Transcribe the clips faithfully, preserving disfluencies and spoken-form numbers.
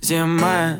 зима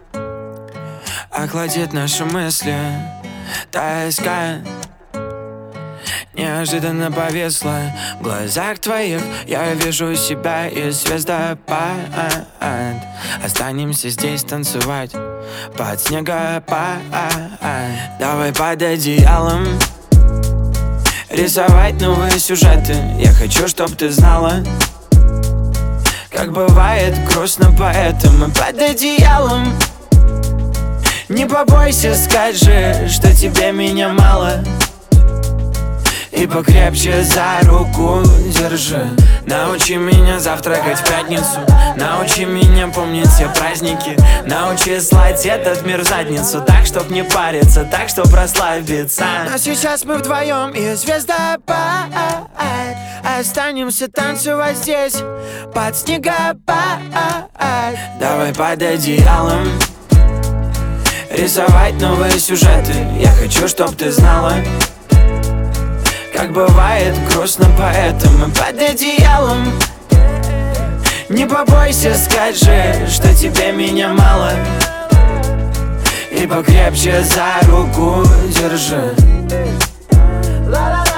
охладит наши мысли. Тоска неожиданно повисла. В глазах твоих я вижу себя и звездопад. Останемся здесь танцевать под снегопад. Давай под одеялом рисовать новые сюжеты. Я хочу, чтоб ты знала, как бывает грустно поэтому. Под одеялом не побойся, скажи, что тебе меня мало, и покрепче за руку держи. Научи меня завтракать в пятницу, научи меня помнить все праздники, научи слать этот мир в задницу, так, чтоб не париться, так, чтоб расслабиться. Но сейчас мы вдвоем и звездопад. Останемся танцевать здесь под снегопад. Давай под одеялом рисовать новые сюжеты. Я хочу, чтоб ты знала, как бывает грустно поэтому. Под одеялом не побойся, скажи, что тебе меня мало, и покрепче за руку держи.